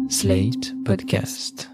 Slate Podcast.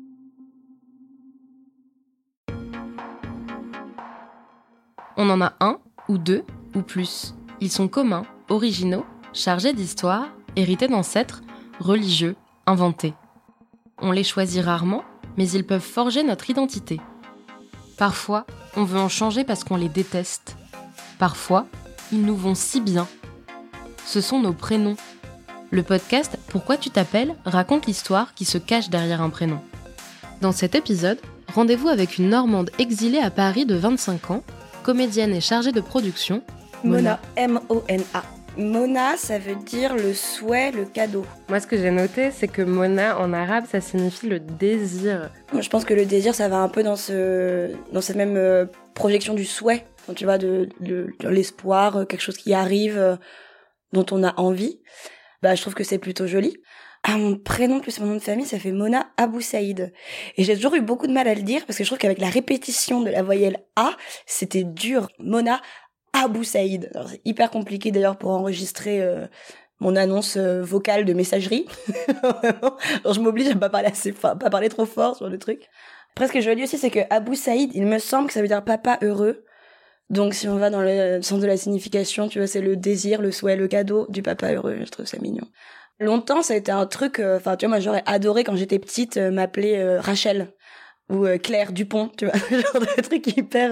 On en a un, ou deux, ou plus. Ils sont communs, originaux, chargés d'histoire, hérités d'ancêtres, religieux, inventés. On les choisit rarement, mais ils peuvent forger notre identité. Parfois, on veut en changer parce qu'on les déteste. Parfois, ils nous vont si bien. Ce sont nos prénoms. Le podcast « Pourquoi tu t'appelles » raconte l'histoire qui se cache derrière un prénom. Dans cet épisode, rendez-vous avec une Normande exilée à Paris de 25 ans, comédienne et chargée de production, Mona, M-O-N-A. Mona, ça veut dire le souhait, le cadeau. Moi, ce que j'ai noté, c'est que Mona, en arabe, ça signifie le désir. Moi, je pense que le désir, ça va un peu dans cette même projection du souhait, quand tu vois, de l'espoir, quelque chose qui arrive, dont on a envie. Je trouve que c'est plutôt joli. Mon prénom plus mon nom de famille, ça fait Mona Abou Saïd. Et j'ai toujours eu beaucoup de mal à le dire, parce que je trouve qu'avec la répétition de la voyelle A, c'était dur. Mona Abou Saïd. Alors, c'est hyper compliqué d'ailleurs pour enregistrer mon annonce vocale de messagerie. Alors, je m'oblige à pas parler trop fort sur le truc. Après, ce que je veux dire aussi, c'est que Abou Saïd, il me semble que ça veut dire papa heureux. Donc, si on va dans le sens de la signification, tu vois, c'est le désir, le souhait, le cadeau du papa heureux. Je trouve ça mignon. Longtemps, ça a été un truc, tu vois, moi, j'aurais adoré quand j'étais petite m'appeler Rachel ou Claire Dupont, tu vois, genre de truc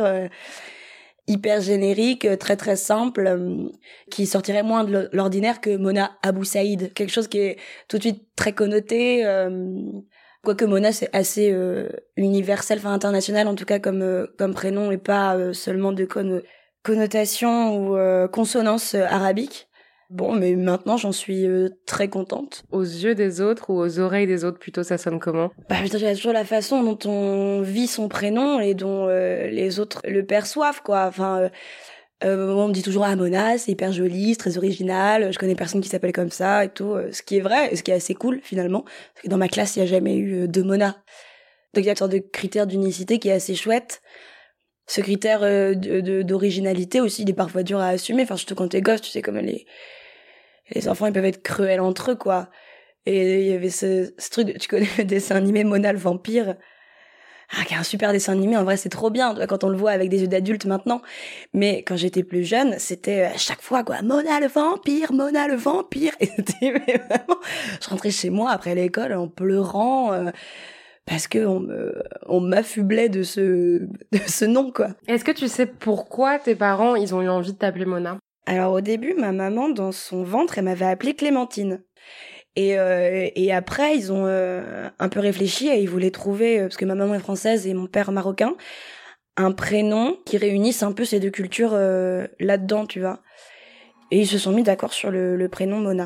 hyper générique, très très simple, qui sortirait moins de l'ordinaire que Mona Abou Saïd. Quelque chose qui est tout de suite très connoté, quoique Mona c'est assez universel, enfin international en tout cas comme prénom et pas seulement de connotation ou consonance arabique. Bon, mais maintenant j'en suis très contente. Aux yeux des autres ou aux oreilles des autres plutôt, ça sonne comment ? Je veux dire, il y a toujours la façon dont on vit son prénom et dont les autres le perçoivent, quoi. Enfin, on me dit toujours Mona, c'est hyper joli, c'est très original. Je connais personne qui s'appelle comme ça et tout. Ce qui est vrai et ce qui est assez cool finalement, parce que dans ma classe il y a jamais eu de Mona. Donc il y a une sorte de critère d'unicité qui est assez chouette. Ce critère d'originalité aussi, il est parfois dur à assumer. Enfin, surtout quand t'es gosse, tu sais, comme les enfants, ils peuvent être cruels entre eux, quoi. Et il y avait ce truc, tu connais le dessin animé Mona le vampire, qui est un super dessin animé, en vrai c'est trop bien, quand on le voit avec des yeux d'adulte maintenant. Mais quand j'étais plus jeune, c'était à chaque fois, quoi, Mona le vampire. Et c'était vraiment, je rentrais chez moi après l'école en pleurant, parce que on m'affublait de ce nom, quoi. Est-ce que tu sais pourquoi tes parents, ils ont eu envie de t'appeler Mona ? Alors au début, ma maman, dans son ventre, elle m'avait appelée Clémentine. Et après, ils ont un peu réfléchi et ils voulaient trouver, parce que ma maman est française et mon père marocain, un prénom qui réunisse un peu ces deux cultures là-dedans, tu vois. Et ils se sont mis d'accord sur le prénom Mona.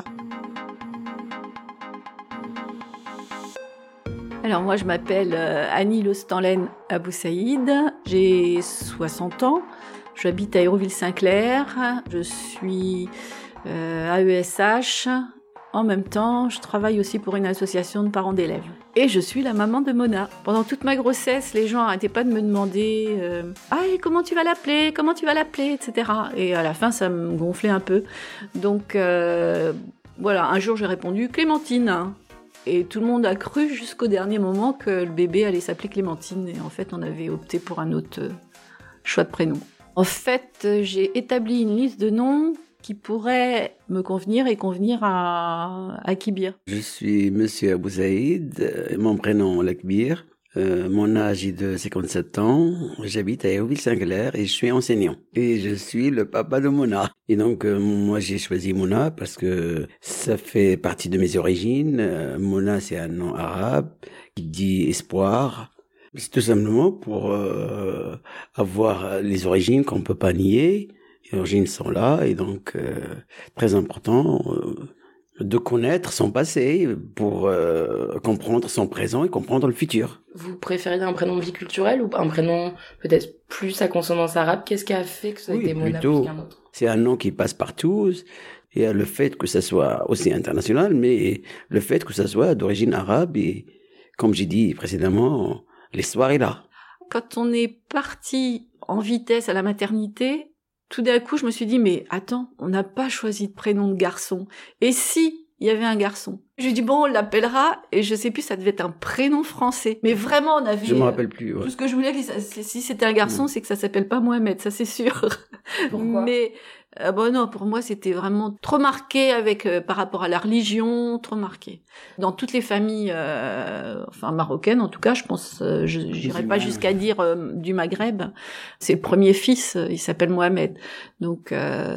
Alors moi, je m'appelle Annie Lostanlen Abou Saïd, j'ai 60 ans. J'habite à Hérouville-Saint-Clair, je suis AESH. En même temps, je travaille aussi pour une association de parents d'élèves. Et je suis la maman de Mona. Pendant toute ma grossesse, les gens n'arrêtaient pas de me demander comment tu vas l'appeler, etc. Et à la fin, ça me gonflait un peu. Donc voilà, un jour j'ai répondu Clémentine. Et tout le monde a cru jusqu'au dernier moment que le bébé allait s'appeler Clémentine. Et en fait, on avait opté pour un autre choix de prénom. En fait, j'ai établi une liste de noms qui pourraient me convenir et convenir à Kibir. Je suis Monsieur Abou Saïd, mon prénom Lakbir, mon âge est de 57 ans, j'habite à Hérouville-Saint-Clair et je suis enseignant. Et je suis le papa de Mona. Et donc moi j'ai choisi Mona parce que ça fait partie de mes origines. Mona c'est un nom arabe qui dit espoir. C'est tout simplement pour avoir les origines qu'on peut pas nier. Les origines sont là et donc très important de connaître son passé pour comprendre son présent et comprendre le futur. Vous préférez un prénom biculturel ou un prénom peut-être plus à consonance arabe ? Qu'est-ce qui a fait que ça a été Mona plus qu'un autre ? C'est un nom qui passe partout. Il y a le fait que ça soit aussi international, mais le fait que ça soit d'origine arabe et, comme j'ai dit précédemment, l'histoire est là. Quand on est parti en vitesse à la maternité, tout d'un coup, je me suis dit, mais attends, on n'a pas choisi de prénom de garçon. Et si il y avait un garçon. Je lui ai dit, bon, on l'appellera, et je sais plus, ça devait être un prénom français. Mais vraiment, on avait... Je me rappelle plus, ouais. Tout ce que je voulais, si c'était un garçon, c'est que ça s'appelle pas Mohamed, ça c'est sûr. Pourquoi ? Mais, bon, non, pour moi, c'était vraiment trop marqué par rapport à la religion, trop marqué. Dans toutes les familles, marocaines, en tout cas, je pense, j'irais pas jusqu'à dire du Maghreb. C'est le premier fils, il s'appelle Mohamed. Donc,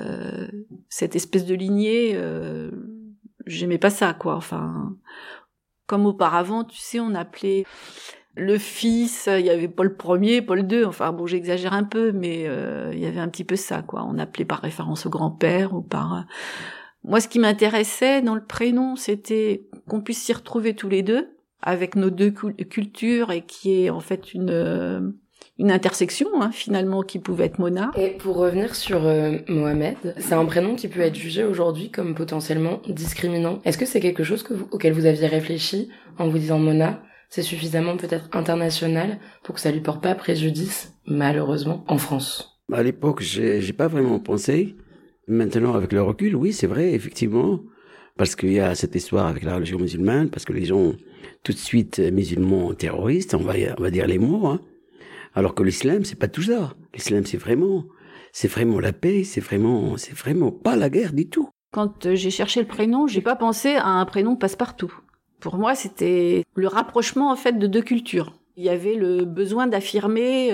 cette espèce de lignée, j'aimais pas ça, quoi. Enfin, comme auparavant, tu sais, on appelait le fils, il y avait Paul Ier, Paul II, enfin bon, j'exagère un peu, mais il y avait un petit peu ça, quoi. On appelait par référence au grand-père ou par... Moi, ce qui m'intéressait dans le prénom, c'était qu'on puisse s'y retrouver tous les deux, avec nos deux cultures, et qui est en fait une intersection, finalement, qui pouvait être Mona. Et pour revenir sur Mohamed, c'est un prénom qui peut être jugé aujourd'hui comme potentiellement discriminant. Est-ce que c'est quelque chose auquel vous aviez réfléchi en vous disant Mona, c'est suffisamment peut-être international pour que ça lui porte pas préjudice, malheureusement, en France? À l'époque, j'ai pas vraiment pensé. Maintenant, avec le recul, oui, c'est vrai, effectivement, parce qu'il y a cette histoire avec la religion musulmane, parce que les gens, tout de suite, musulmans terroristes, on va dire les mots, alors que l'islam, c'est pas tout ça. L'islam, c'est vraiment la paix, c'est vraiment pas la guerre du tout. Quand j'ai cherché le prénom, j'ai pas pensé à un prénom passe-partout. Pour moi, c'était le rapprochement, en fait, de deux cultures. Il y avait le besoin d'affirmer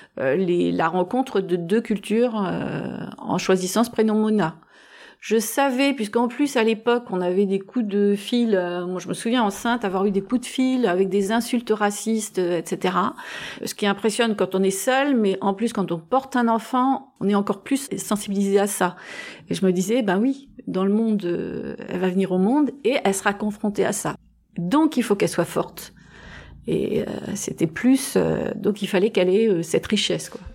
la rencontre de deux cultures en choisissant ce prénom Mona. Je savais, puisqu'en plus, à l'époque, on avait des coups de fil, moi je me souviens enceinte avoir eu des coups de fil avec des insultes racistes, etc. Ce qui impressionne quand on est seul, mais en plus, quand on porte un enfant, on est encore plus sensibilisé à ça. Et je me disais, ben oui, dans le monde, elle va venir au monde et elle sera confrontée à ça. Donc, il faut qu'elle soit forte. Et c'était plus... donc, il fallait qu'elle ait cette richesse, quoi.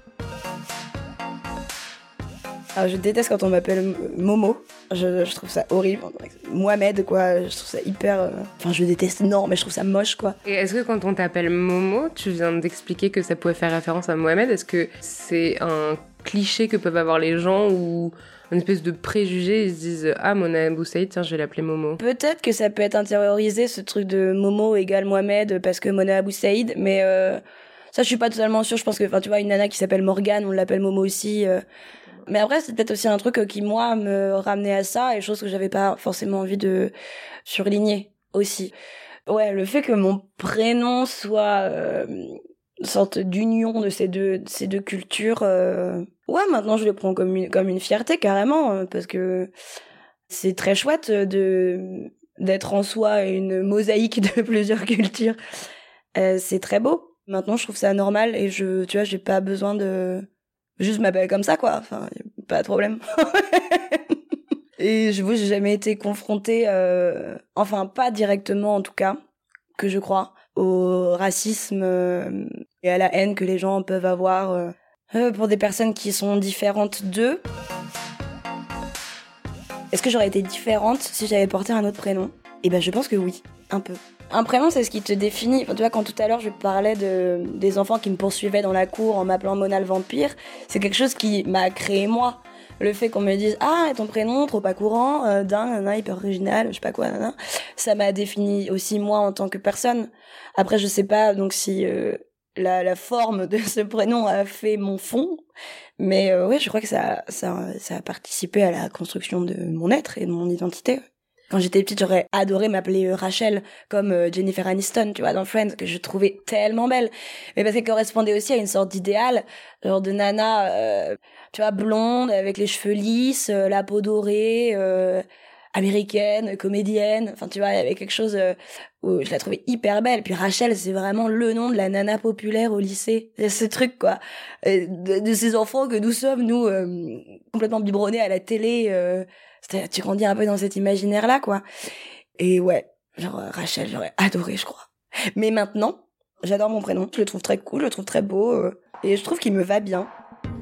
Alors, je déteste quand on m'appelle Momo. Je trouve ça horrible. Mohamed, quoi. Je trouve ça hyper... Enfin, je déteste, non, mais je trouve ça moche, quoi. Et est-ce que quand on t'appelle Momo, tu viens d'expliquer que ça pouvait faire référence à Mohamed, est-ce que c'est un cliché que peuvent avoir les gens ou une espèce de préjugé, ils se disent « Ah, Mona Boussaïd, tiens, je vais l'appeler Momo ». Peut-être que ça peut être intériorisé, ce truc de Momo égale Mohamed, parce que Mona Boussaïd, mais ça, je suis pas totalement sûre. Je pense que, enfin, tu vois, une nana qui s'appelle Morgane, on l'appelle Momo aussi. Mais après, c'est peut-être aussi un truc qui, moi, me ramenait à ça, et chose que j'avais pas forcément envie de surligner aussi. Ouais, le fait que mon prénom soit une sorte d'union de ces deux cultures... Ouais, maintenant je le prends comme une fierté carrément, parce que c'est très chouette d'être en soi une mosaïque de plusieurs cultures. C'est très beau. Maintenant je trouve ça normal et tu vois, j'ai pas besoin de juste m'appeler comme ça, quoi. Enfin, pas de problème. Et j'ai jamais été confrontée, enfin pas directement en tout cas, que je crois, au racisme et à la haine que les gens peuvent avoir pour des personnes qui sont différentes d'eux. Est-ce que j'aurais été différente si j'avais porté un autre prénom ? Eh ben, je pense que oui, un peu. Un prénom, c'est ce qui te définit. Enfin, tu vois, quand tout à l'heure, je parlais des enfants qui me poursuivaient dans la cour en m'appelant Mona le vampire, c'est quelque chose qui m'a créé moi. Le fait qu'on me dise « Ah, ton prénom, trop pas courant, dingue, hyper original, je sais pas quoi, nana », ça m'a défini aussi moi en tant que personne. Après, je sais pas donc si la forme de ce prénom a fait mon fond, mais ouais, je crois que ça a participé à la construction de mon être et de mon identité. Quand j'étais petite, j'aurais adoré m'appeler Rachel, comme Jennifer Aniston, tu vois, dans Friends, que je trouvais tellement belle. Mais parce qu'elle correspondait aussi à une sorte d'idéal, genre de nana, tu vois, blonde, avec les cheveux lisses, la peau dorée, américaine, comédienne. Enfin, tu vois, il y avait quelque chose où je la trouvais hyper belle. Puis Rachel, c'est vraiment le nom de la nana populaire au lycée. Il y a ce truc, quoi, de ces enfants que nous sommes, nous, complètement biberonnés à la télé. Tu grandis un peu dans cet imaginaire-là, quoi. Et ouais, genre Rachel, j'aurais adoré, je crois. Mais maintenant, j'adore mon prénom. Je le trouve très cool, je le trouve très beau. Et je trouve qu'il me va bien.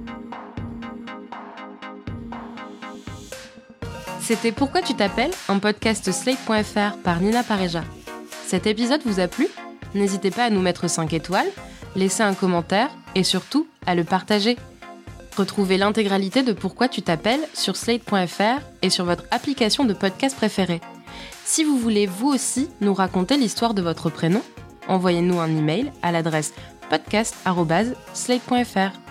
C'était Pourquoi tu t'appelles, un podcast Slate.fr par Nina Pareja. Cet épisode vous a plu ? N'hésitez pas à nous mettre 5 étoiles, laisser un commentaire et surtout à le partager. Retrouvez l'intégralité de Pourquoi tu t'appelles sur Slate.fr et sur votre application de podcast préférée. Si vous voulez vous aussi nous raconter l'histoire de votre prénom, envoyez-nous un email à l'adresse podcast@slate.fr.